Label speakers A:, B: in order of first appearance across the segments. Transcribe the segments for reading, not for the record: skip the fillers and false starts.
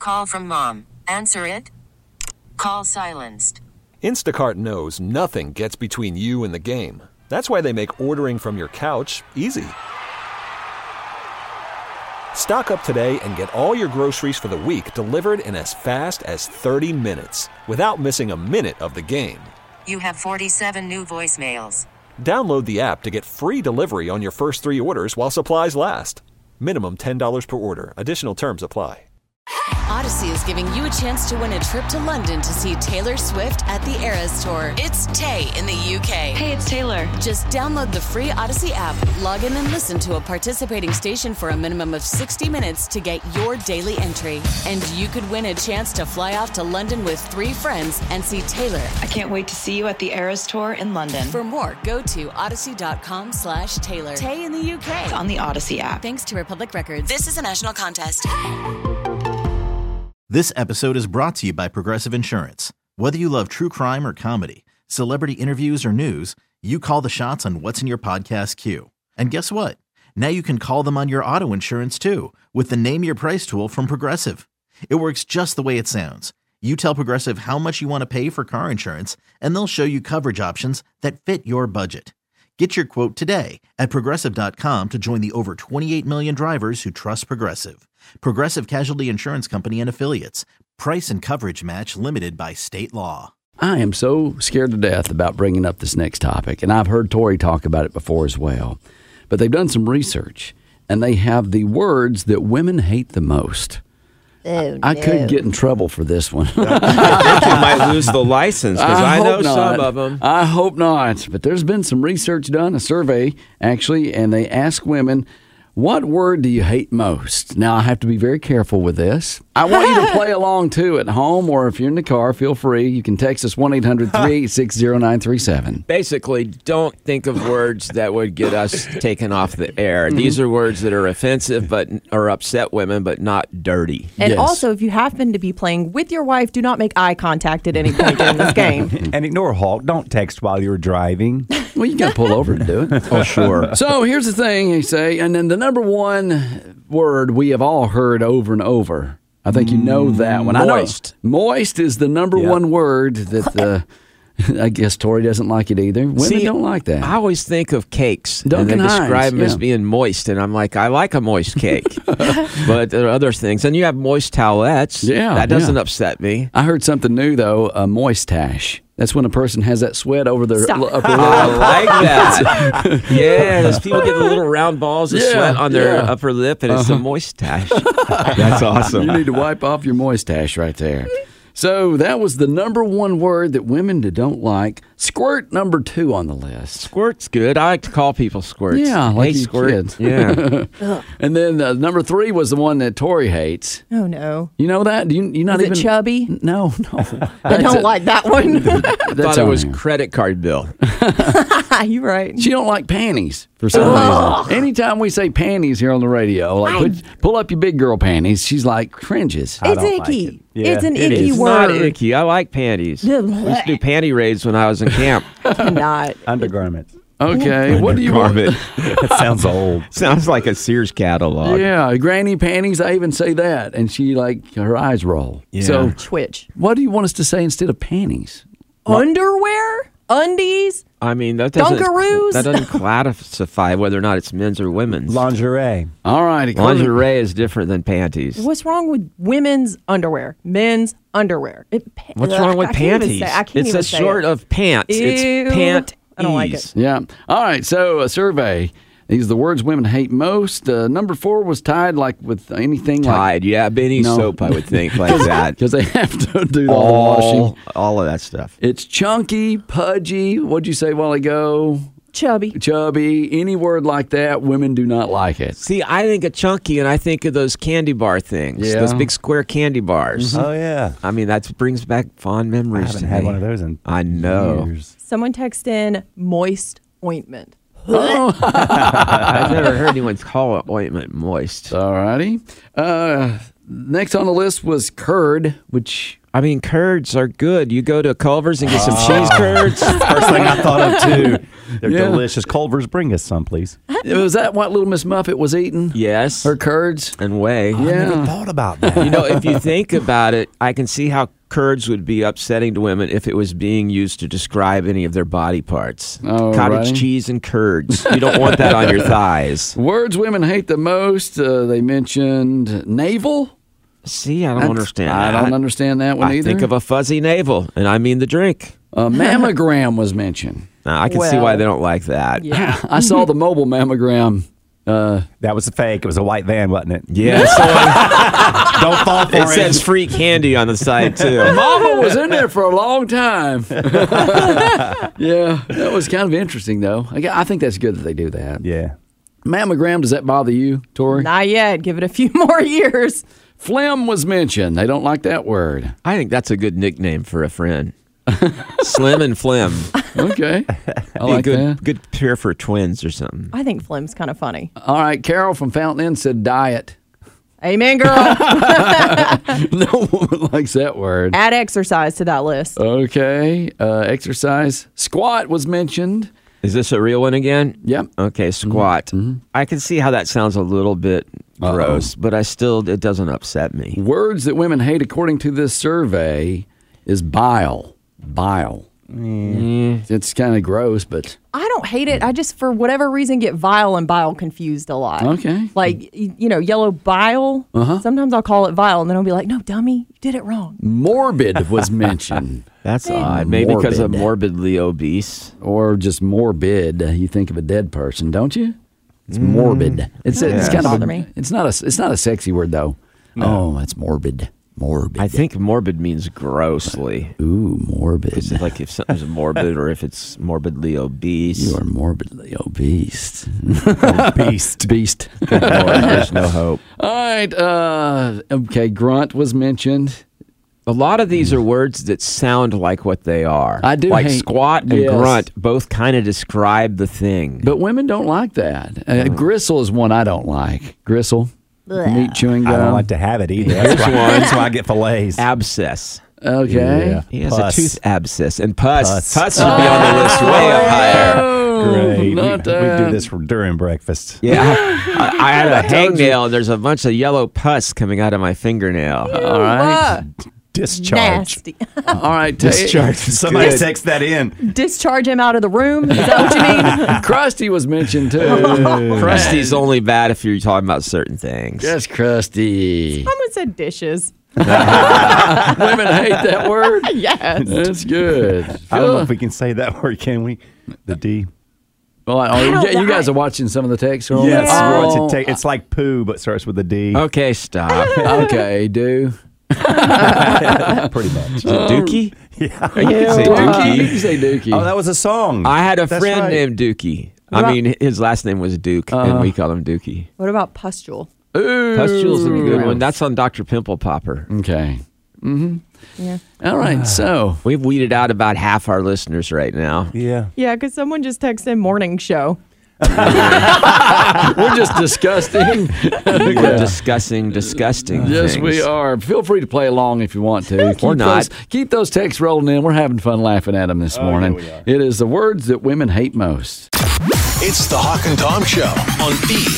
A: Call from mom. Answer it. Call silenced.
B: Instacart knows nothing gets between you and the game. That's why they make ordering from your couch easy. Stock up today and get all your groceries for the week delivered in as fast as 30 minutes without missing a minute of the game.
A: You have 47 new voicemails.
B: Download the app to get free delivery on your first 3 orders while supplies last. Minimum $10 per order. Additional terms apply.
C: Odyssey is giving you a chance to win a trip to London to see Taylor Swift at the Eras Tour. It's Tay in the UK.
D: Hey, it's Taylor.
C: Just download the free Odyssey app, log in and listen to a participating station for a minimum of 60 minutes to get your daily entry. And you could win a chance to fly off to London with 3 friends and see Taylor.
D: I can't wait to see you at the Eras Tour in London.
C: For more, go to odyssey.com/Taylor. Tay in the UK.
D: It's on the Odyssey app.
C: Thanks to Republic Records. This is a national contest.
E: This episode is brought to you by Progressive Insurance. Whether you love true crime or comedy, celebrity interviews or news, you call the shots on what's in your podcast queue. And guess what? Now you can call them on your auto insurance too with the Name Your Price tool from Progressive. It works just the way it sounds. You tell Progressive how much you want to pay for car insurance, and they'll show you coverage options that fit your budget. Get your quote today at Progressive.com to join the over 28 million drivers who trust Progressive. Progressive Casualty Insurance Company and Affiliates. Price and coverage match limited by state law.
F: I am so scared to death about bringing up this next topic, and I've heard Tori talk about it before as well. But they've done some research, and they have the words that women hate the most.
G: Oh,
F: I could get in trouble for this one.
H: I think you might lose the license because I know some of them.
F: I hope not. But there's been some research done, a survey actually, and they ask women, what word do you hate most? Now, I have to be very careful with this. I want you to play along, too, at home, or if you're in the car, feel free. You can text us 1-800-386-0937.
H: Basically, don't think of words that would get us taken off the air. These are words that are offensive or upset women, but not dirty.
G: And
F: Yes.
G: also, if you happen to be playing with your wife, do not make eye contact at any point during this game.
I: And ignore Hulk. Don't text while you're driving.
F: Well, you got to pull over to do it.
H: Oh, sure.
F: So here's the thing, you say, and then the number one word we have all heard over and over. I think you know that one.
H: Moist.
F: I know moist is the number one word that I guess Tori doesn't like it either. Women don't like that.
H: I always think of cakes,
F: Duncan
H: and they describe
F: Hines,
H: them as being moist, and I'm like, I like a moist cake. But there are other things. And you have moist towelettes.
F: Yeah,
H: that doesn't upset me.
F: I heard something new, though, a moistache. That's when a person has that sweat over their upper lip.
H: I like that. Yeah, those people get the little round balls of sweat on their upper lip, and it's a moistache. That's awesome.
F: You need to wipe off your moistache right there. So that was the number one word that women don't like. Squirt, number 2 on the list.
H: Squirt's good. I like to call people squirts.
F: Yeah, like
H: hey,
F: you
H: squirt.
F: kids.
H: Yeah.
F: And then number 3 was the one that Tori hates.
G: Oh, no.
F: You know that? Do you not
G: Is
F: even
G: it chubby?
F: No.
G: I don't like that one.
H: Thought it was credit card bill.
G: You're right.
F: She don't like panties for some reason. Anytime we say panties here on the radio, like pull up your big girl panties, she's like cringes.
G: It's icky.
I: Like it.
G: It's an
H: It
G: icky
H: is
G: word.
H: not icky. I like panties. We used to do panty raids when I was in camp.
G: Not.
I: Undergarments.
F: Okay, what do you want?
I: That sounds old.
H: Sounds like a Sears catalog.
F: Yeah, granny panties. I even say that, and she her eyes roll.
I: Yeah.
F: So,
G: Twitch.
F: what do you want us to say instead of panties?
G: Underwear? Undies?
H: I mean, that
G: Dunkaroos?
H: doesn't classify whether or not it's men's or women's.
I: Lingerie.
F: All right,
H: Lingerie is different than panties.
G: What's wrong with women's underwear? Men's underwear?
H: What's wrong with
G: I can't even
H: panties?
G: say- I can't
H: It's
G: even
H: a
G: say
H: short
G: it.
H: of pants.
G: Ew.
H: It's pant.
G: I don't like it.
F: Yeah. All right. So a survey. These are the words women hate most. Number 4 was tied like with anything
H: Tide, yeah, Benny
F: No.
H: soap, I would think, like that.
F: because they have to do all the washing.
H: All of that stuff.
F: It's chunky, pudgy. What'd you say a while ago?
G: Chubby.
F: Chubby. Any word like that, women do not like it.
H: See, I think of chunky, and I think of those candy bar things,
F: Yeah.
H: those big square candy bars.
I: Oh, yeah.
H: I mean, that brings back fond
I: I
H: memories
I: haven't
H: to
I: had
H: me.
I: one of those in
H: I know.
I: years.
G: Someone text in moist ointment.
H: I've never heard anyone call ointment moist.
F: All righty. Next on the list was curd, which
H: I mean, curds are good. You go to Culver's and get some cheese curds.
I: First thing I thought of, too. They're
F: Yeah.
I: delicious. Culver's, bring us some, please.
F: Was that what Little Miss Muffet was eating?
H: Yes.
F: Her curds?
H: And whey.
I: I never
F: Yeah.
I: thought about that.
H: You know, if you think about it, I can see how curds would be upsetting to women if it was being used to describe any of their body parts.
F: Oh,
H: Cottage
F: right.
H: cheese and curds. You don't want that on your thighs.
F: Words women hate the most. They mentioned navel.
H: See, I don't understand that.
F: I don't understand that one
H: I
F: either.
H: think of a fuzzy navel, and I mean the drink.
F: Mammogram was mentioned.
H: Now, I can see why they don't like that.
G: Yeah.
F: I saw the mobile mammogram.
I: That was a fake. It was a white van, wasn't it?
H: Yeah,
I: Don't fall for
H: it
I: it.
H: says free candy on the side, too.
F: Mama was in there for a long time. Yeah, that was kind of interesting, though. I think that's good that they do that.
I: Yeah.
F: Mammogram, does that bother you, Tori?
G: Not yet. Give it a few more years.
F: Phlegm was mentioned. They don't like that word.
H: I think that's a good nickname for a friend. Slim and Phlegm.
F: Okay. I
H: Be a
F: like that.
H: good pair for twins or something.
G: I think phlegm's kind of funny.
F: All right, Carol from Fountain Inn said diet.
G: Amen, girl.
F: No woman likes that word.
G: Add exercise to that list.
F: Okay. Exercise. Squat was mentioned.
H: Is this a real one again?
F: Yep.
H: Okay, squat. I can see how that sounds a little bit gross, but it doesn't upset me.
F: Words that women hate, according to this survey, is bile. Bile. It's kind of gross, but
G: I don't hate it. I just, for whatever reason, get vile and bile confused a lot.
F: Okay.
G: Like, yellow bile. Sometimes I'll call it vile, and then I'll be like, no, dummy, you did it wrong.
F: morbid was mentioned.
H: That's odd. Maybe because of morbidly obese.
F: Or just morbid. You think of a dead person, don't you? It's morbid. It's kind of
G: bother me.
F: It's not a sexy word though. No. Oh, it's morbid. Morbid.
H: I think morbid means grossly.
F: Ooh, morbid.
H: It's like if something's morbid or if it's morbidly obese.
F: You are morbidly obese.
I: Beast.
F: Beast.
H: Lord, there's no hope.
F: All right. Okay. Grunt was mentioned.
H: A lot of these are words that sound like what they are.
F: I do
H: like
F: hate-
H: squat and
F: yes.
H: grunt both kind of describe the thing.
F: But women don't like that. Gristle is one I don't like. Gristle. Meat chewing gum.
I: I don't like to have it either. That's why I get fillets.
H: Abscess.
F: Okay.
I: Yeah.
H: He has
I: Pus.
H: a tooth abscess. And pus.
I: Pus.
H: Should be on the list way up higher.
I: Great.
F: Not
I: We
F: that.
I: do this during breakfast.
H: Yeah. I had a hangnail and there's a bunch of yellow pus coming out of my fingernail.
F: All right.
I: Discharge.
G: Nasty.
F: All right.
H: Discharge.
I: Somebody
H: Good.
I: text that in.
G: Discharge him out of the room. Is that what you mean?
F: Krusty was mentioned too.
H: Krusty's only bad if you're talking about certain things.
F: Just Krusty.
G: Someone said dishes.
F: Women hate that word.
G: Yes.
F: That's good.
I: I don't know if we can say that word, can we? The D.
F: Well, you guys are watching some of the texts. Yes.
I: Yes.
F: Oh.
I: It's like poo, but starts with a D.
H: Okay, stop.
F: Okay, do.
I: Pretty much.
H: Dookie?
I: Yeah.
H: You can say
F: Dookie.
H: Dookie.
F: You can say Dookie.
I: Oh, that was a song.
H: I had a
I: That's
H: friend
I: right.
H: named Dookie. I mean, his last name was Duke, and we call him Dookie.
G: What about pustule?
F: Ooh.
H: Pustule's a good one. That's on Dr. Pimple Popper.
F: Okay.
G: Yeah.
F: All right. So
H: We've weeded out about half our listeners right now.
I: Yeah.
G: Yeah, because someone just texted morning show.
F: we're just disgusting.
H: We're discussing disgusting
F: Yes,
H: things.
F: we are. Feel free to play along if you want to. Keep those texts rolling in. We're having fun laughing at them this morning.
I: we are.
F: It is the words that women hate most.
J: It's the Hawk and Tom Show on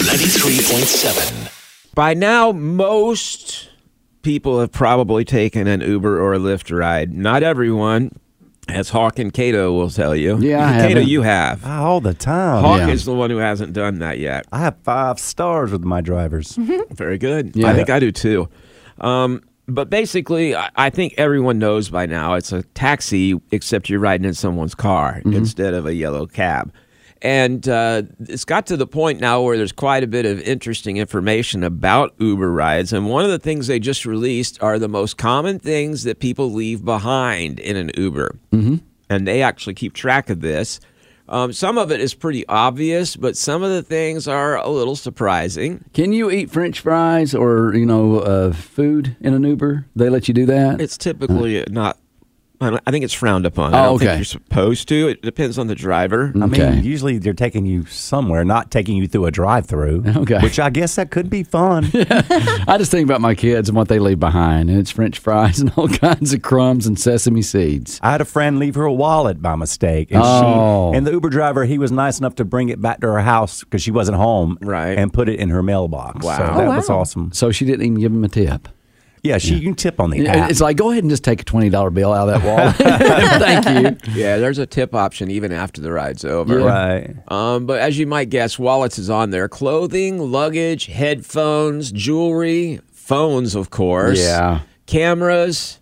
J: B93.7.
H: By now, most people have probably taken an Uber or a Lyft ride. Not everyone, as Hawk and Cato will tell you.
F: Yeah, I
H: Cato,
F: haven't.
H: you have.
I: All the time.
H: Hawk
F: Yeah.
H: is the one who hasn't done that yet.
I: I have 5 stars with my drivers.
H: Very good.
F: Yeah.
H: I think I do too. But basically, I think everyone knows by now it's a taxi, except you're riding in someone's car instead of a yellow cab. And it's got to the point now where there's quite a bit of interesting information about Uber rides. And one of the things they just released are the most common things that people leave behind in an Uber. Mm-hmm. And they actually keep track of this. Some of it is pretty obvious, but some of the things are a little surprising.
F: Can you eat French fries or food in an Uber? They let you do that.
H: It's typically not I think it's frowned upon. I don't
F: okay.
H: think you're supposed to. It depends on the driver.
I: I
F: Okay.
I: mean, usually they're taking you somewhere, not taking you through a drive-through.
F: Okay.
I: Which I guess that could be fun.
F: I just think about my kids and what they leave behind, and it's French fries and all kinds of crumbs and sesame seeds.
I: I had a friend leave her wallet by mistake, and and the Uber driver, he was nice enough to bring it back to her house because she wasn't home,
H: Right.
I: and put it in her mailbox.
H: Wow.
I: So
H: Oh,
I: that
G: wow.
I: was awesome.
F: So she didn't even give him a tip.
I: Yeah, you can tip on the app.
F: It's like, go ahead and just take a $20 bill out of that wallet. Thank you.
H: Yeah, there's a tip option even after the ride's over.
I: Right.
H: But as you might guess, wallets is on there. Clothing, luggage, headphones, jewelry, phones, of course.
F: Yeah.
H: Cameras,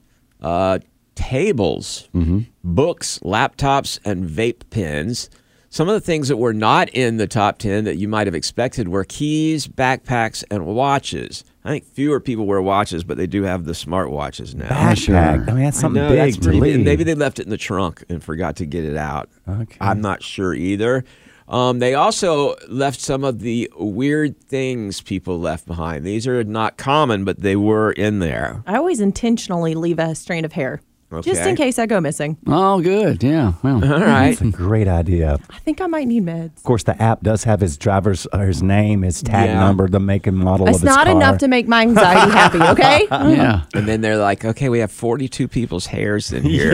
H: tables, books, laptops, and vape pens. Some of the things that were not in the top 10 that you might have expected were keys, backpacks, and watches. I think fewer people wear watches, but they do have the smart watches now.
I: Backpack. I mean, that's something big
H: that's
I: to
H: pretty
I: leave.
H: Maybe they left it in the trunk and forgot to get it out.
I: Okay.
H: I'm not sure either. They also left some of the weird things people left behind. These are not common, but they were in there.
G: I always intentionally leave a strand of hair. Just
H: Okay.
G: in case I go missing.
F: Oh, good. Yeah. Well,
H: All right.
I: That's a great idea.
G: I think I might need meds.
I: Of course, the app does have his driver's his name, his tag
H: Yeah.
I: number, the make and model
G: It's
I: of his car.
G: not enough to make my anxiety happy, okay?
F: yeah.
H: And then they're like, okay, we have 42 people's hairs in here.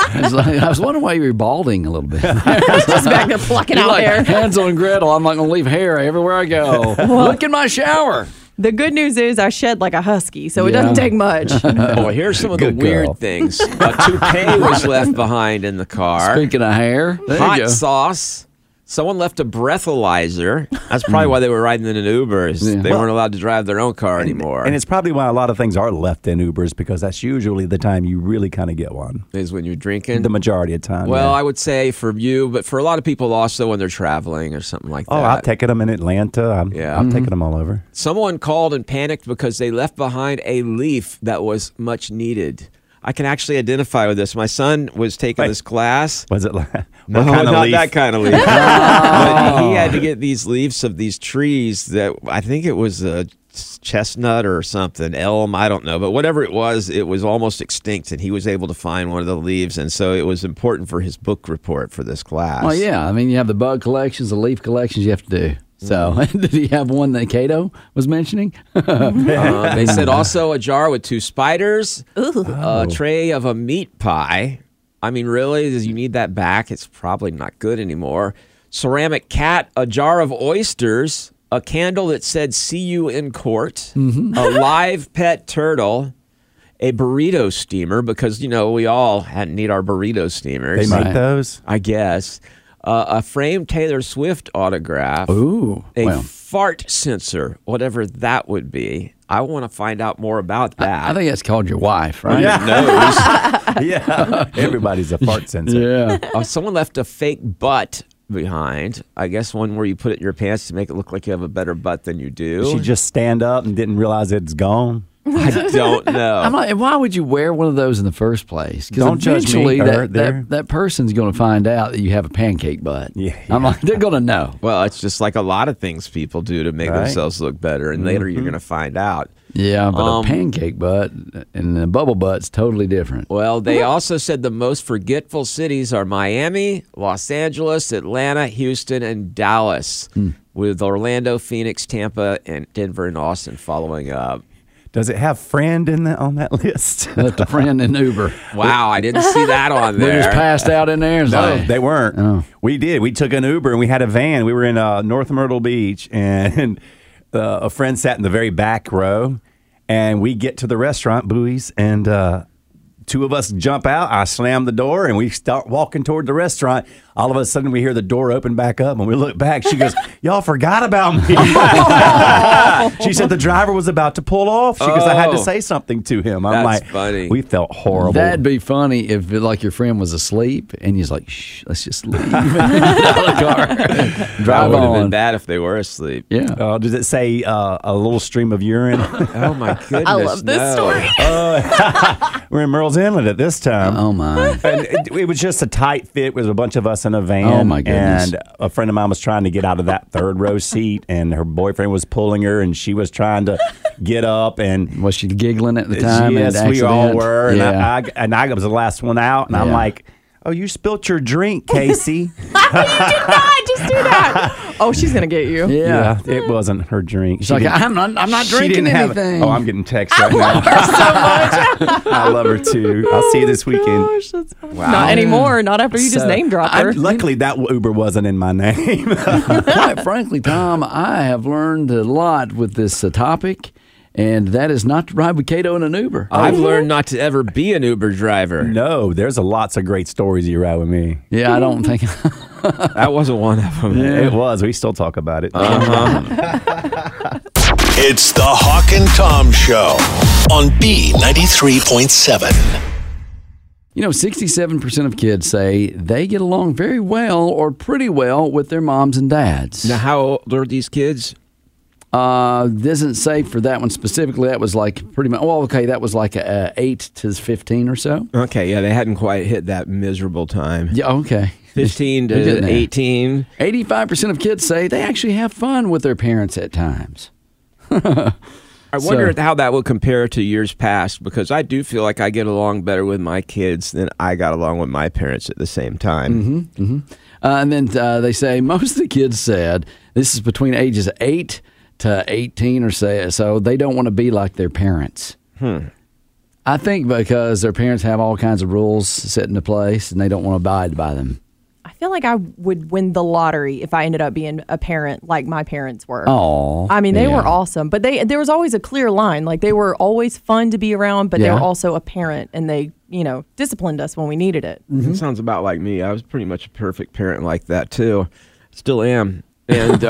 F: I was wondering why you were balding a little bit.
G: Just back there plucking
F: You're
G: out
F: like
G: hair.
F: Hansel and Gretel. I'm not going to leave hair everywhere I go. Look in my shower.
G: The good news is I shed like a husky, so it
F: Yeah.
G: doesn't take much.
H: Oh, here's some of the
I: Good
H: weird
I: girl.
H: things. A toupee was left behind in the car.
F: Speaking of hair, there you
H: Hot
F: go.
H: sauce. Someone left a breathalyzer. That's probably why they were riding in an Uber. They weren't allowed to drive their own car anymore.
I: And it's probably why a lot of things are left in Ubers because that's usually the time you really kind of get one.
H: Is when you're drinking.
I: The majority of the time.
H: Well,
I: yeah.
H: I would say for you, but for a lot of people also when they're traveling or something like that.
I: Oh, I've taken them in Atlanta. I'm taking them all over.
H: Someone called and panicked because they left behind a leaf that was much needed. I can actually identify with this. My son was taking this class.
I: Was it like
H: No,
I: what kind of
H: not
I: leaf?
H: that kind of leaf. But he had to get these leaves of these trees that I think it was a chestnut or something, elm, I don't know. But whatever it was almost extinct, and he was able to find one of the leaves. And so it was important for his book report for this class.
F: Well, yeah. I mean, you have the bug collections, the leaf collections you have to do. So, did he have one that Cato was mentioning?
H: They said also a jar with 2 spiders, a tray of a meat pie. I mean, really, does you need that back? It's probably not good anymore. Ceramic cat, a jar of oysters, a candle that said "See you in court," a live pet turtle, a burrito steamer because we all need our burrito steamers.
I: They make those?
H: I guess. A framed Taylor Swift autograph.
F: Ooh,
H: A fart sensor, whatever that would be. I want to find out more about that.
F: I think that's called your wife, right?
I: Yeah. Everybody's a fart sensor.
F: Yeah.
H: Someone left a fake butt behind. I guess one where you put it in your pants to make it look like you have a better butt than you do.
I: Did she just stand up and didn't realize it's gone?
H: I don't know.
F: I'm like, why would you wear one of those in the first place? Because
I: Don't judge me,
F: eventually
I: or
F: that person's going to find out that you have a pancake butt.
I: Yeah.
F: I'm like, they're going to know.
H: Well, it's just like a lot of things people do to make
I: Right.
H: themselves look better, and later you're going to find out.
F: Yeah, but a pancake butt and a bubble butt's totally different.
H: Well, they also said the most forgetful cities are Miami, Los Angeles, Atlanta, Houston, and Dallas, with Orlando, Phoenix, Tampa, and Denver and Austin following up.
I: Does it have friend on that list?
F: Left a friend in Uber.
H: Wow, I didn't see that on
F: They
H: there.
F: just passed out in there. It's
I: No,
F: like,
I: they weren't.
F: Oh.
I: We did. We took an Uber and we had a van. We were in North Myrtle Beach, and a friend sat in the very back row. And we get to the restaurant, Buoys, and 2 of us jump out. I slam the door, and we start walking toward the restaurant. All of a sudden, we hear the door open back up, and we look back. She goes, "Y'all forgot about me." She said the driver was about to pull off. She goes, "I had to say something to him." I'm
H: That's
I: like,
H: funny.
I: We felt horrible.
F: that'd be funny if like your friend was asleep and he's like, "Shh, let's just leave out of the car,
H: That
F: drive
H: would have been
F: on."
H: bad if they were asleep.
F: Yeah.
I: Does it say a little stream of urine?
H: Oh, my goodness.
G: I love this
H: no.
G: story.
I: We're in Merle's Inlet at this time.
F: Oh my.
I: And it was just a tight fit with a bunch of us in a van.
F: Oh, my goodness.
I: And a friend of mine was trying to get out of that third row seat, and her boyfriend was pulling her, and she was trying to get up. And
F: was she giggling at the time?
I: Yes, we all were.
F: Yeah.
I: And I was the last one out, and I'm like, oh, you spilt your drink, Casey.
G: You did not just do that. Oh, she's gonna get you.
I: Yeah, it wasn't her drink.
F: She's like, I'm not drinking anything.
I: I'm getting texts right now.
G: I love her so much.
I: I love her too. I'll see you this weekend.
G: Gosh, that's funny. Wow. Not anymore. Not after you just name drop her.
I: Luckily, that Uber wasn't in my name.
F: Quite frankly, Tom, I have learned a lot with this topic. And that is not to ride with Cato in an Uber.
H: I've learned not to ever be an Uber driver.
I: No, there's lots of great stories you ride with me.
F: Yeah, I don't think
H: that wasn't one of them.
I: Yeah. It was. We still talk about it.
J: It's the Hawk and Tom Show on B93.7.
F: You know, 67% of kids say they get along very well or pretty well with their moms and dads.
H: Now, how old are these kids?
F: Doesn't say for that one specifically. That was like pretty much. Well, okay, that was like 8 to 15 or so.
H: Okay, yeah, they hadn't quite hit that miserable time.
F: Yeah, okay.
H: 15 to 18.
F: 85% of kids say they actually have fun with their parents at times.
H: I wonder how that would compare to years past, because I do feel like I get along better with my kids than I got along with my parents at the same time.
F: And then they say most of the kids said this is between ages 8 to 18 or so, they don't want to be like their parents. I think because their parents have all kinds of rules set into place and they don't want to abide by them.
G: I feel like I would win the lottery if I ended up being a parent like my parents were.
F: Oh,
G: I mean, they were awesome, but there was always a clear line. Like, they were always fun to be around, but they were also a parent, and they, disciplined us when we needed it.
H: It sounds about like me. I was pretty much a perfect parent like that too. Still am. And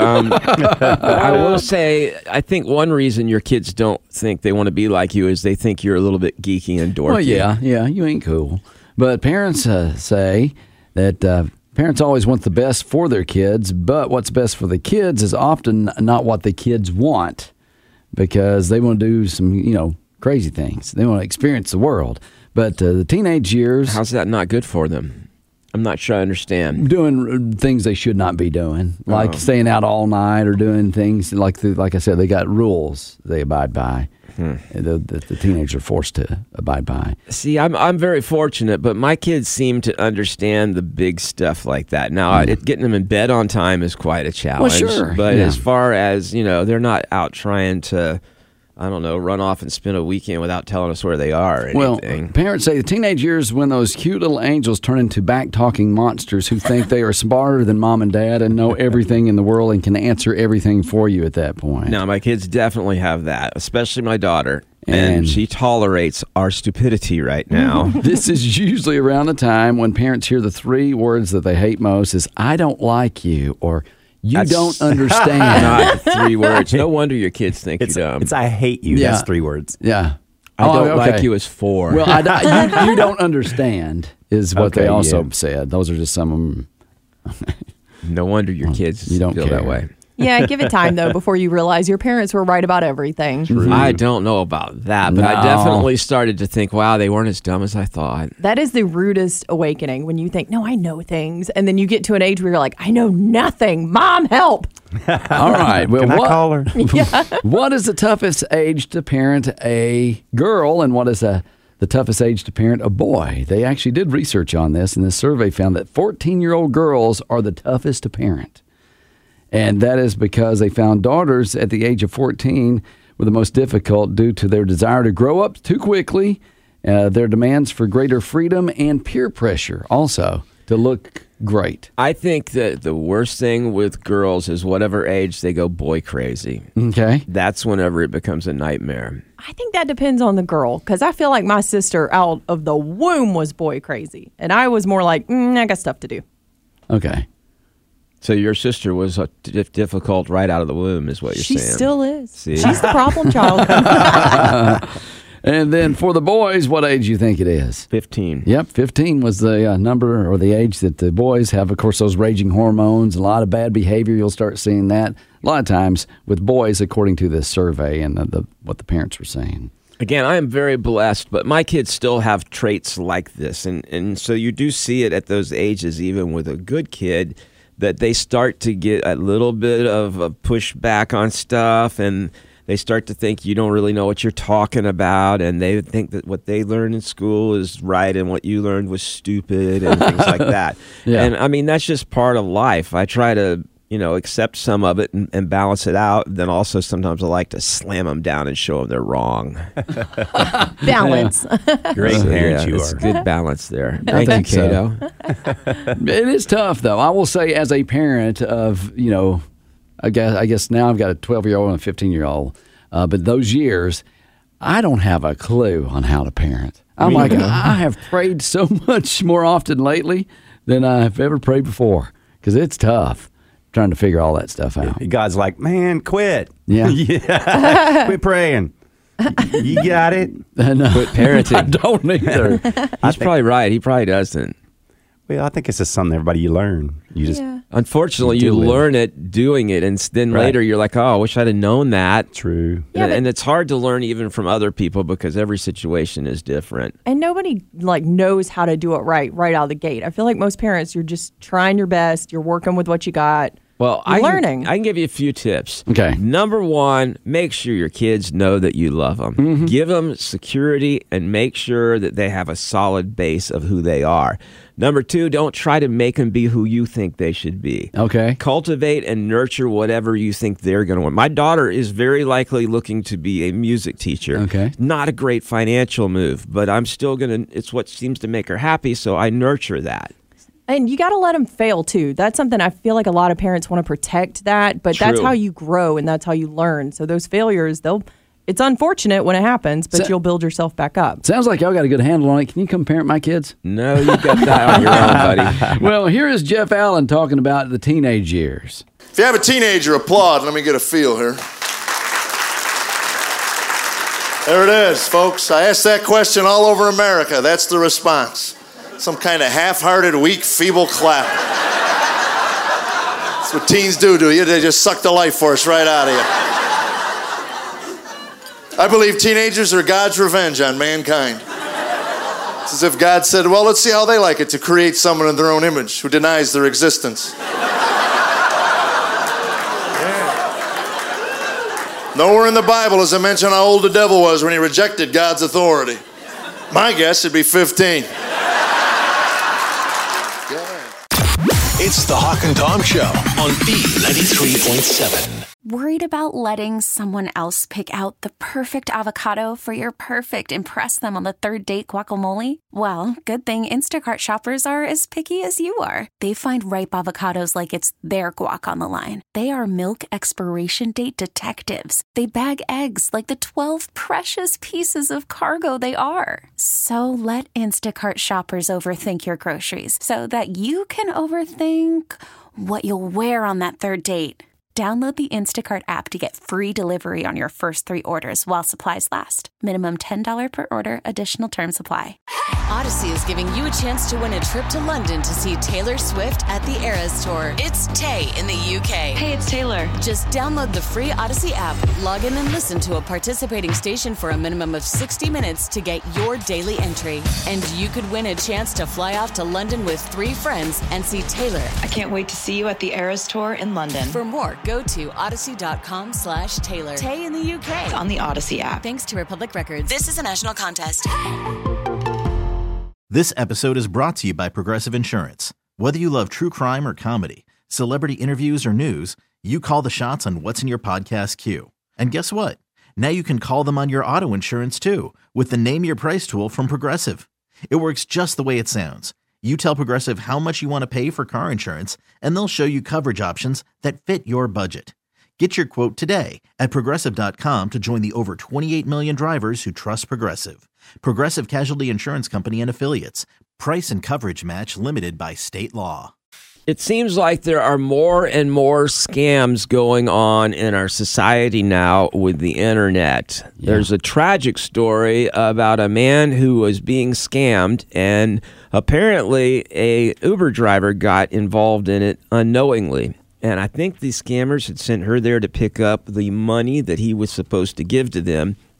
H: I will say, I think one reason your kids don't think they want to be like you is they think you're a little bit geeky and dorky.
F: Well, yeah, you ain't cool. But parents say that parents always want the best for their kids, but what's best for the kids is often not what the kids want, because they want to do some, crazy things. They want to experience the world. But the teenage years...
H: How's that not good for them? I'm not sure I understand.
F: Doing things they should not be doing, like staying out all night or doing things like I said, they got rules they abide by. The teenagers are forced to abide by.
H: See, I'm very fortunate, but my kids seem to understand the big stuff like that. Now, getting them in bed on time is quite a challenge.
F: Well, sure.
H: But as far as, they're not out trying to... I don't know, run off and spend a weekend without telling us where they are or anything.
F: Well, parents say the teenage years when those cute little angels turn into back-talking monsters who think they are smarter than mom and dad and know everything in the world and can answer everything for you at that point.
H: Now, my kids definitely have that, especially my daughter. And she tolerates our stupidity right now.
F: This is usually around the time when parents hear the 3 words that they hate most is, I don't like you, or That's don't understand.
H: Not 3 words. No wonder your kids think you're dumb.
I: It's I hate you.
F: Yeah.
I: That's 3 words.
F: Yeah.
H: I don't like you as 4.
F: Well, you don't understand is what they also said. Those are just some of them.
H: No wonder your kids feel that way.
G: Yeah, give it time, though, before you realize your parents were right about everything.
H: True. I don't know about that, but I definitely started to think, wow, they weren't as dumb as I thought.
G: That is the rudest awakening, when you think, no, I know things. And then you get to an age where you're like, I know nothing. Mom, help.
F: All right. Well,
I: Can I call her?
F: What is the toughest age to parent a girl, and what is the toughest age to parent a boy? They actually did research on this, and this survey found that 14-year-old girls are the toughest to parent. And that is because they found daughters at the age of 14 were the most difficult due to their desire to grow up too quickly, their demands for greater freedom, and peer pressure also to look great.
H: I think that the worst thing with girls is whatever age they go boy crazy.
F: Okay.
H: That's whenever it becomes a nightmare.
G: I think that depends on the girl, because I feel like my sister out of the womb was boy crazy. And I was more like, I got stuff to do.
F: Okay.
H: So your sister was difficult right out of the womb, is what you're saying.
G: She still is.
H: See?
G: She's the problem child.
F: And then for the boys, what age do you think it is?
H: 15.
F: Yep, 15 was the number or the age that the boys have. Of course, those raging hormones, a lot of bad behavior. You'll start seeing that a lot of times with boys, according to this survey and what the parents were saying.
H: Again, I am very blessed, but my kids still have traits like this. And so you do see it at those ages, even with a good kid, that they start to get a little bit of a pushback on stuff, and they start to think you don't really know what you're talking about, and they think that what they learned in school is right and what you learned was stupid and things like that.
F: Yeah.
H: And I mean, that's just part of life. I try to accept some of it and balance it out. Then also sometimes I like to slam them down and show them they're wrong.
G: Balance.
I: Great parent you
H: it's
I: are.
H: good balance there.
F: I
H: Thank
F: think
H: you, Cato.
F: It is tough, though. I will say, as a parent of, I guess now I've got a 12-year-old and a 15-year-old. But those years, I don't have a clue on how to parent. I'm like, I have prayed so much more often lately than I've ever prayed before, because it's tough trying to figure all that stuff out.
I: God's like, man, quit.
F: Yeah.
I: Yeah. Quit praying. You got it.
F: No,
H: Quit parenting.
F: I don't either.
H: He's probably right. He probably doesn't.
I: Well, I think it's just something everybody you learn. You just
H: Unfortunately, you learn it doing it, and then later you're like, "Oh, I wish I'd have known that."
I: True.
G: Yeah,
H: and it's hard to learn even from other people because every situation is different.
G: And nobody knows how to do it right out of the gate. I feel like most parents, you're just trying your best. You're working with what you got.
H: Well,
G: You're learning.
H: I can give you a few tips.
F: Okay.
H: Number one, make sure your kids know that you love them.
F: Mm-hmm.
H: Give them security and make sure that they have a solid base of who they are. Number two, don't try to make them be who you think they should be.
F: Okay.
H: Cultivate and nurture whatever you think they're going to want. My daughter is very likely looking to be a music teacher.
F: Okay.
H: Not a great financial move, but I'm still it's what seems to make her happy, so I nurture that.
G: And you got to let them fail, too. That's something I feel like a lot of parents want to protect that, but that's
H: True.
G: how you grow and that's how you learn. So those failures, it's unfortunate when it happens, but you'll build yourself back up.
F: Sounds like y'all got a good handle on it. Can you come parent my kids?
H: No, you got that on your own, buddy.
F: Well, here is Jeff Allen talking about the teenage years.
K: If you have a teenager, applaud. Let me get a feel here. There it is, folks. I asked that question all over America. That's the response. Some kind of half-hearted, weak, feeble clap. That's what teens do to you. They just suck the life force right out of you. I believe teenagers are God's revenge on mankind. It's as if God said, well, let's see how they like it to create someone in their own image who denies their existence. Nowhere in the Bible is it mentioned how old the devil was when he rejected God's authority. My guess would be 15.
J: It's the Hawk and Tom Show on B93.7.
L: Worried about letting someone else pick out the perfect avocado for your perfect impress them on the third date guacamole? Well, good thing Instacart shoppers are as picky as you are. They find ripe avocados like it's their guac on the line. They are milk expiration date detectives. They bag eggs like the 12 precious pieces of cargo they are. So let Instacart shoppers overthink your groceries so that you can overthink what you'll wear on that third date. Download the Instacart app to get free delivery on your first 3 orders while supplies last. Minimum $10 per order. Additional terms apply.
C: Odyssey is giving you a chance to win a trip to London to see Taylor Swift at the Eras Tour. It's Tay in the UK.
D: Hey, it's Taylor.
C: Just download the free Odyssey app, log in and listen to a participating station for a minimum of 60 minutes to get your daily entry. And you could win a chance to fly off to London with 3 friends and see Taylor.
D: I can't wait to see you at the Eras Tour in London.
C: For more, go to odyssey.com/Taylor. Tay in the UK.
D: It's on the Odyssey app.
C: Thanks to Republic Records. This is a national contest.
E: This episode is brought to you by Progressive Insurance. Whether you love true crime or comedy, celebrity interviews or news, you call the shots on what's in your podcast queue. And guess what? Now you can call them on your auto insurance too with the Name Your Price tool from Progressive. It works just the way it sounds. You tell Progressive how much you want to pay for car insurance, and they'll show you coverage options that fit your budget. Get your quote today at Progressive.com to join the over 28 million drivers who trust Progressive. Progressive Casualty Insurance Company and Affiliates. Price and coverage match limited by state law.
H: It seems like there are more and more scams going on in our society now with the internet. Yeah. There's a tragic story about a man who was being scammed, and apparently a Uber driver got involved in it unknowingly. And I think the scammers had sent her there to pick up the money that he was supposed to give to them.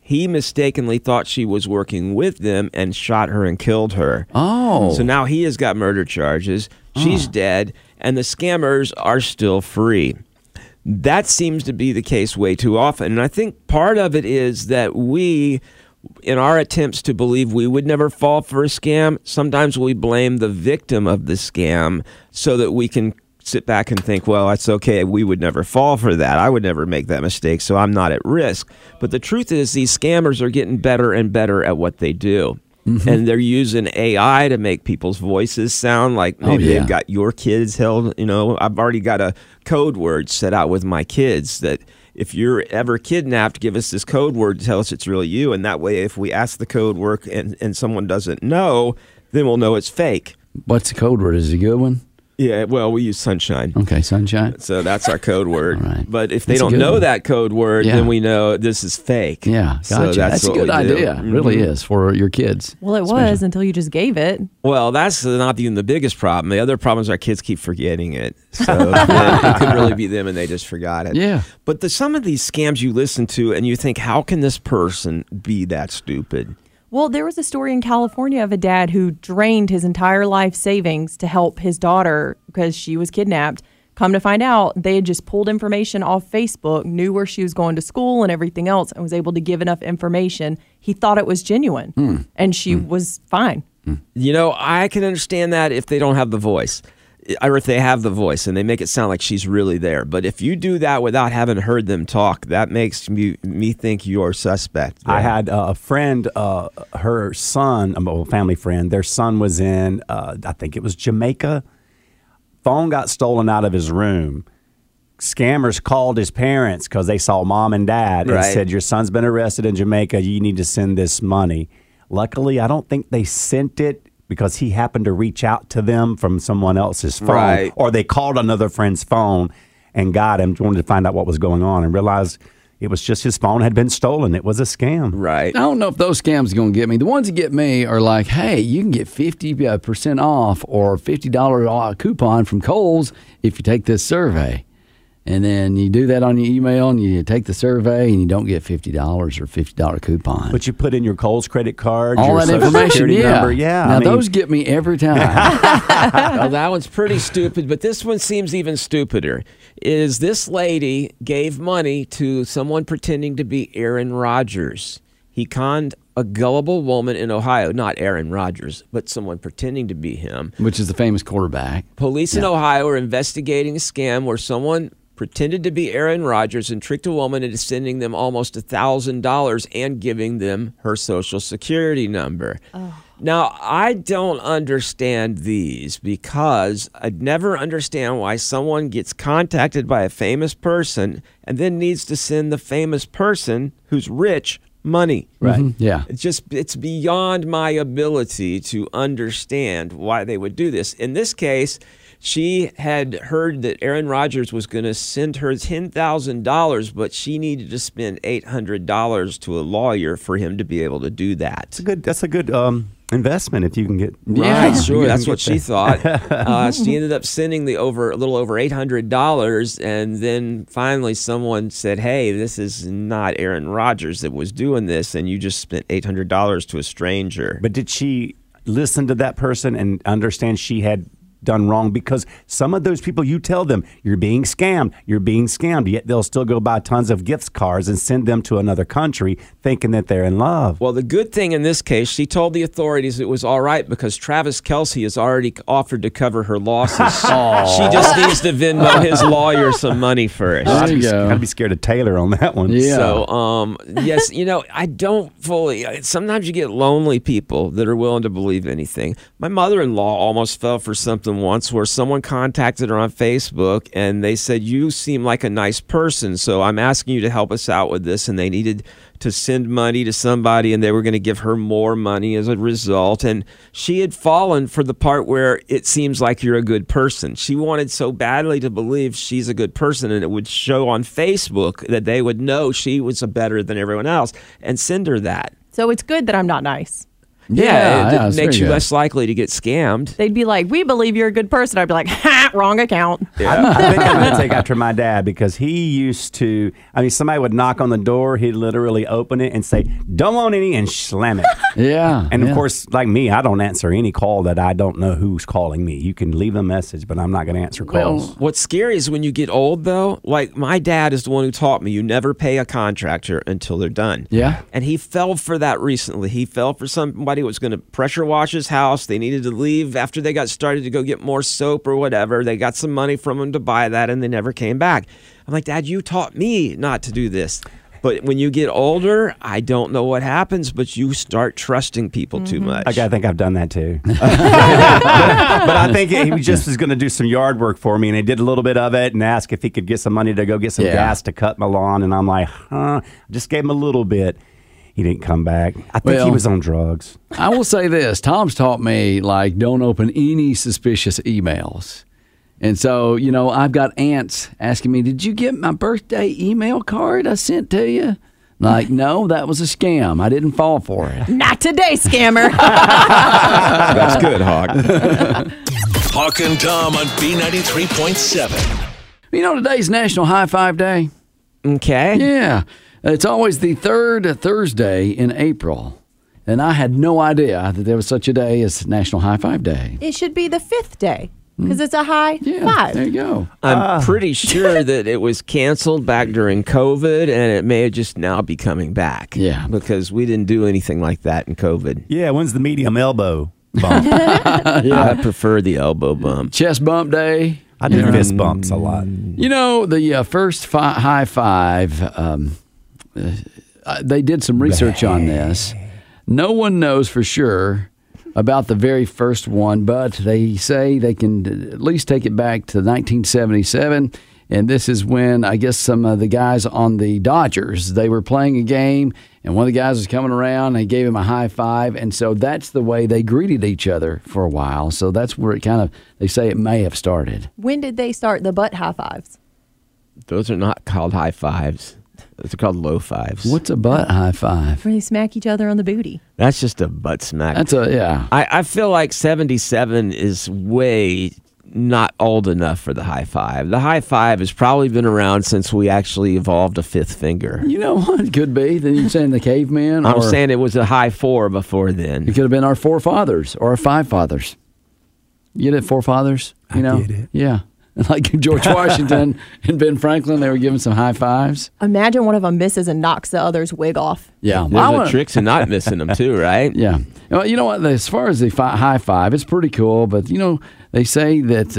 H: He mistakenly thought she was working with them and shot her and killed her.
F: Oh.
H: So now he has got murder charges. She's dead, and the scammers are still free. That seems to be the case way too often. And I think part of it is that we, in our attempts to believe we would never fall for a scam, sometimes we blame the victim of the scam so that we can sit back and think, well, it's okay, we would never fall for that. I would never make that mistake, so I'm not at risk. But the truth is these scammers are getting better and better at what they do. And they're using AI to make people's voices sound like maybe they've got your kids held. I've already got a code word set out with my kids that if you're ever kidnapped, give us this code word to tell us it's really you. And that way, if we ask the code word and someone doesn't know, then we'll know it's fake.
F: What's the code word? Is it a good one?
H: Yeah, well, we use sunshine.
F: Okay, sunshine.
H: So that's our code word.
F: All right.
H: But if they don't know that code word, then we know this is fake.
F: Yeah, gotcha.
H: So that's
F: a good idea. It really is for your kids.
G: Well, it was until you just gave it.
H: Well, that's not even the biggest problem. The other problem is our kids keep forgetting it. So it could really be them and they just forgot it.
F: Yeah.
H: But some of these scams you listen to and you think, how can this person be that stupid?
G: Well, there was a story in California of a dad who drained his entire life savings to help his daughter because she was kidnapped. Come to find out, they had just pulled information off Facebook, knew where she was going to school and everything else, and was able to give enough information. He thought it was genuine, and she was fine.
H: I can understand that if they don't have the voice. Or if they have the voice and they make it sound like she's really there. But if you do that without having heard them talk, that makes me think you're suspect.
I: I had a friend, her son, a family friend, their son was in, I think it was Jamaica. Phone got stolen out of his room. Scammers called his parents because they saw mom and dad and said, your son's been arrested in Jamaica. You need to send this money. Luckily, I don't think they sent it because he happened to reach out to them from someone else's phone, or they called another friend's phone and got him, wanted to find out what was going on, and realized it was just his phone had been stolen. It was a scam.
H: Right.
F: I don't know if those scams are going to get me. The ones that get me are like, hey, you can get 50% off or $50 coupon from Kohl's if you take this survey. And then you do that on your email and you take the survey and you don't get $50 or $50 coupon.
I: But you put in your Kohl's credit card,
F: all
I: your
F: that
I: social
F: information,
I: security number.
F: Now those get me every time.
H: Well, that one's pretty stupid, but this one seems even stupider. Is this lady gave money to someone pretending to be Aaron Rodgers. He conned a gullible woman in Ohio, not Aaron Rodgers, but someone pretending to be him.
F: Which is the famous quarterback.
H: Police in Ohio are investigating a scam where someone pretended to be Aaron Rodgers and tricked a woman into sending them almost $1,000 and giving them her social security number. Oh. Now, I don't understand these because I'd never understand why someone gets contacted by a famous person and then needs to send the famous person who's rich money.
F: Right. Mm-hmm. Yeah.
H: It's beyond my ability to understand why they would do this. In this case, she had heard that Aaron Rodgers was going to send her $10,000, but she needed to spend $800 to a lawyer for him to be able to do that.
I: That's a good investment if you can get.
H: Right, sure. That's what she thought. She ended up sending a little over $800, and then finally someone said, "Hey, this is not Aaron Rodgers that was doing this, and you just spent $800 to a stranger."
I: But did she listen to that person and understand she had done wrong? Because some of those people, you tell them you're being scammed, yet they'll still go buy tons of gift cards and send them to another country thinking that they're in love.
H: Well, the good thing in this case, she told the authorities it was all right because Travis Kelce has already offered to cover her losses. She just needs to Venmo his lawyer some money first.
F: There you go.
I: Gotta be scared of Taylor on that one.
F: Yeah.
H: So, yes, I don't fully. Sometimes you get lonely people that are willing to believe anything. My mother-in-law almost fell for something once where someone contacted her on Facebook and they said, "You seem like a nice person, so I'm asking you to help us out with this." And they needed to send money to somebody and they were going to give her more money as a result. And she had fallen for the part where it seems like you're a good person. She wanted so badly to believe she's a good person and it would show on Facebook that they would know she was better than everyone else and send her that.
G: So it's good that I'm not nice.
H: Yeah, it
F: it's
H: makes
F: very
H: you
F: good.
H: less likely to get scammed.
G: They'd be like, "We believe you're a good person." I'd be like, "Ha, wrong account."
I: I think I'm going to take after my dad because he used to, somebody would knock on the door, he'd literally open it and say, "Don't want any," and slam it.
F: Yeah.
I: And of course, like me, I don't answer any call that I don't know who's calling me. You can leave a message, but I'm not going to answer calls.
H: What's scary is when you get old, though. Like, my dad is the one who taught me you never pay a contractor until they're done.
F: Yeah.
H: And he fell for that recently. He fell for somebody who was going to pressure wash his house. They needed to leave after they got started to go get more soap or whatever. They got some money from him to buy that, and they never came back. I'm like, Dad, you taught me not to do this. But when you get older, I don't know what happens, but you start trusting people too much.
I: Okay, I think I've done that too. but I think he just was going to do some yard work for me, and he did a little bit of it and asked if he could get some money to go get some gas to cut my lawn. And I'm like, I just gave him a little bit. He didn't come back. I think he was on drugs.
F: I will say this. Tom's taught me, like, don't open any suspicious emails. And so, I've got aunts asking me, "Did you get my birthday email card I sent to you?" Like, no, that was a scam. I didn't fall for it.
G: Not today, scammer.
H: That's good, Hawk.
J: Hawk and Tom on B93.7.
F: Today's National High Five Day.
H: Okay.
F: Yeah. It's always the third Thursday in April. And I had no idea that there was such a day as National High Five Day.
G: It should be the fifth day because it's a high five.
F: There you go.
H: I'm pretty sure that it was canceled back during COVID, and it may have just now be coming back.
F: Yeah.
H: Because we didn't do anything like that in COVID.
I: Yeah, when's the medium elbow bump?
H: I prefer the elbow bump.
F: Chest bump day.
I: I do fist bumps a lot.
F: The first high five, they did some research on this. No one knows for sure about the very first one, but they say they can at least take it back to 1977. And this is when, I guess, some of the guys on the Dodgers, they were playing a game, and one of the guys was coming around, and they gave him a high five. And so that's the way they greeted each other for a while. So that's where it kind of, they say it may have started.
G: When did they start the butt high fives?
H: Those are not called high fives. Those are called low fives.
F: What's a butt high five?
G: Where they smack each other on the booty.
H: That's just a butt smack.
F: Yeah.
H: I feel like 77 is way not old enough for the high five. The high five has probably been around since we actually evolved a fifth finger.
F: You know what? It could be. Then you're saying the caveman?
H: I'm saying it was a high four before then.
F: It could have been our forefathers or our five fathers. You get it, forefathers?
I: I get it.
F: Yeah. Like George Washington and Ben Franklin, they were giving some high fives.
G: Imagine one of them misses and knocks the other's wig off.
F: Yeah.
H: There's tricks in not missing them too, right?
F: Yeah. Well, you know what? As far as the high five, it's pretty cool. But, they say that,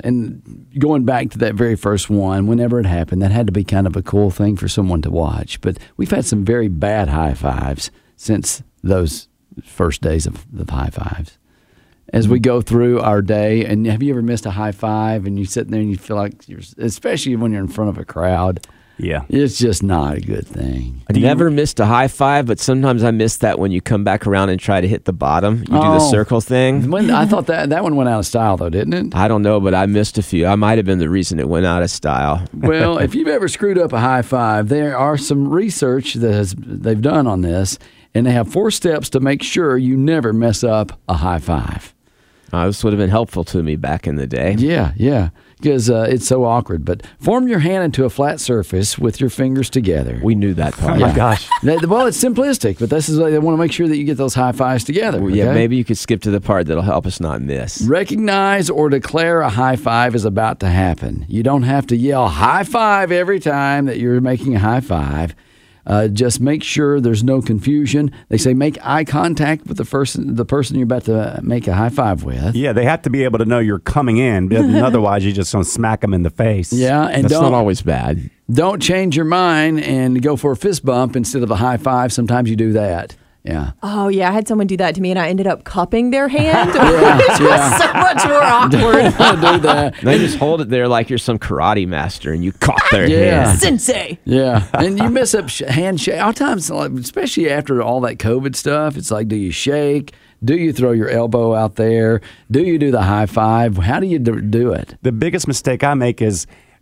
F: and going back to that very first one, whenever it happened, that had to be kind of a cool thing for someone to watch. But we've had some very bad high fives since those first days of the high fives. As we go through our day, and have you ever missed a high five and you sit there and you feel like especially when you're in front of a crowd,
I: yeah,
F: it's just not a good thing.
H: I never missed a high five, but sometimes I miss that when you come back around and try to hit the bottom. You do the circle thing.
F: I thought that one went out of style, though, didn't it?
H: I don't know, but I missed a few. I might have been the reason it went out of style.
F: Well, if you've ever screwed up a high five, there are some research that they've done on this, and they have 4 steps to make sure you never mess up a high five.
H: This would have been helpful to me back in the day.
F: Yeah, because it's so awkward. But form your hand into a flat surface with your fingers together.
H: We knew that part.
I: Oh, my gosh.
F: Well, it's simplistic, but this is they want to make sure that you get those high fives together.
H: Well, yeah, maybe you could skip to the part that'll help us not miss.
F: Recognize or declare a high five is about to happen. You don't have to yell high five every time that you're making a high five. Just make sure there's no confusion. They say make eye contact with the person you're about to make a high five with.
I: Yeah, they have to be able to know you're coming in. Otherwise, you just don't smack them in the face.
F: Yeah, and
H: that's not always bad.
F: Don't change your mind and go for a fist bump instead of a high five. Sometimes you do that. Yeah.
G: Oh, yeah. I had someone do that to me, and I ended up cupping their hand. It was so much more awkward.
F: Don't do that.
H: They just hold it there like you're some karate master, and you cup their hand.
G: Sensei.
F: Yeah. And you mess up handshake. All times, especially after all that COVID stuff, it's like, do you shake? Do you throw your elbow out there? Do you do the high five? How do you do it?
I: The biggest mistake I make is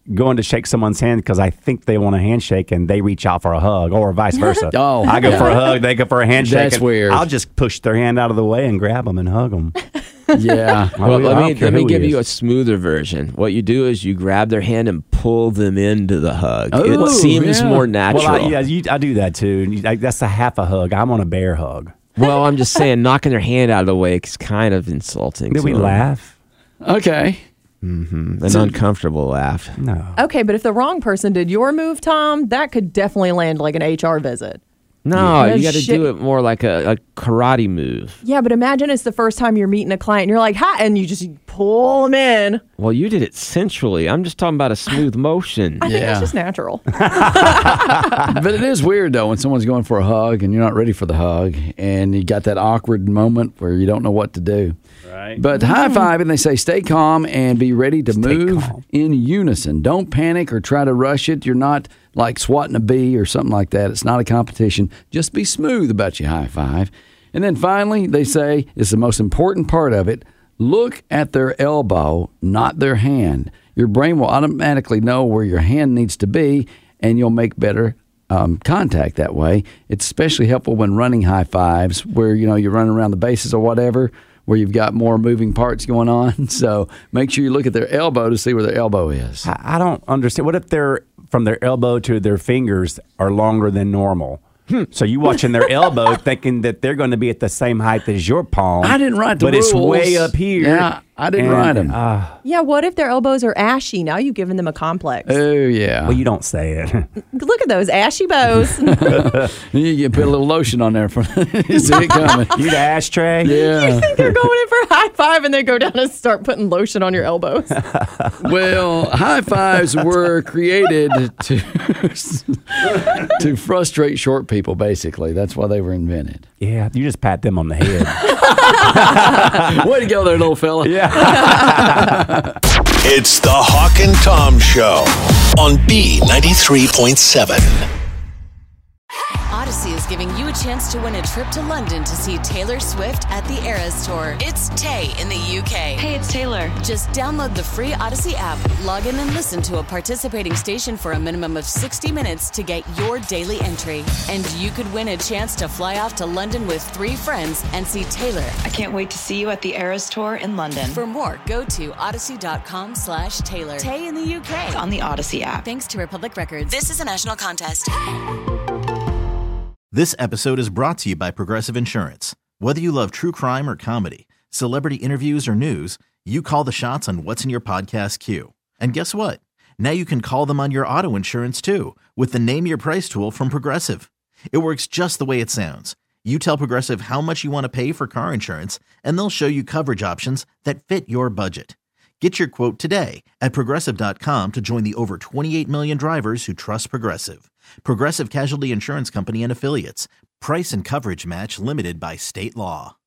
I: going to shake someone's hand because I think they want a handshake and they reach out for a hug, or vice versa. I go for a hug, they go for a handshake.
F: That's weird.
I: I'll just push their hand out of the way and grab them and hug them.
F: Yeah.
H: Well, let me give you a smoother version. What you do is you grab their hand and pull them into the hug.
F: Ooh,
H: it seems more natural.
I: Well, I do that too. That's a half a hug. I'm on a bear hug.
H: Well, I'm just saying, knocking their hand out of the way is kind of insulting.
I: Did we laugh?
F: Okay.
H: An uncomfortable laugh.
I: No.
G: Okay, but if the wrong person did your move, Tom, that could definitely land like an HR visit.
H: No, you got to do it more like a karate move.
G: Yeah, but imagine it's the first time you're meeting a client and you're like, hi, and you just pull them in.
H: Well, you did it sensually. I'm just talking about a smooth motion.
G: I think it's just natural.
F: But it is weird, though, when someone's going for a hug and you're not ready for the hug and you got that awkward moment where you don't know what to do.
I: Right.
F: But high five, and they say stay calm and be ready to move in unison. Don't panic or try to rush it. You're not like swatting a bee or something like that. It's not a competition. Just be smooth about your high five. And then finally, they say, it's the most important part of it, look at their elbow, not their hand. Your brain will automatically know where your hand needs to be, and you'll make better contact that way. It's especially helpful when running high fives where, you're running around the bases or whatever, where you've got more moving parts going on. So make sure you look at their elbow to see where their elbow is.
I: I don't understand. What if they're from their elbow to their fingers are longer than normal? So you watching their elbow thinking that they're going to be at the same height as your palm.
F: I didn't write the
I: rules. But it's way up here.
F: Yeah, I didn't write them.
G: Yeah, what if their elbows are ashy? Now you've given them a complex.
F: Oh, yeah.
I: Well, you don't say it.
G: Look at those ashy bows.
F: You put a little lotion on there. You see it coming.
I: You the ashtray?
F: Yeah.
G: You think they're going in for a high five and they go down and start putting lotion on your elbows.
F: Well, high fives were created to frustrate short people, basically. That's why they were invented.
I: Yeah, you just pat them on the head.
F: Way to go there, little fella.
I: Yeah.
J: It's the Hawk and Tom Show on B93.7.
C: Odyssey is giving you a chance to win a trip to London to see Taylor Swift at the Eras Tour. It's Tay in the UK.
D: Hey, it's Taylor.
C: Just download the free Odyssey app, log in and listen to a participating station for a minimum of 60 minutes to get your daily entry. And you could win a chance to fly off to London with 3 friends and see Taylor.
D: I can't wait to see you at the Eras Tour in London.
C: For more, go to odyssey.com/Taylor. Tay in the UK.
D: It's on the Odyssey app.
C: Thanks to Republic Records. This is a national contest.
E: This episode is brought to you by Progressive Insurance. Whether you love true crime or comedy, celebrity interviews or news, you call the shots on what's in your podcast queue. And guess what? Now you can call them on your auto insurance too with the Name Your Price tool from Progressive. It works just the way it sounds. You tell Progressive how much you want to pay for car insurance, and they'll show you coverage options that fit your budget. Get your quote today at Progressive.com to join the over 28 million drivers who trust Progressive. Progressive Casualty Insurance Company and Affiliates. Price and coverage match limited by state law.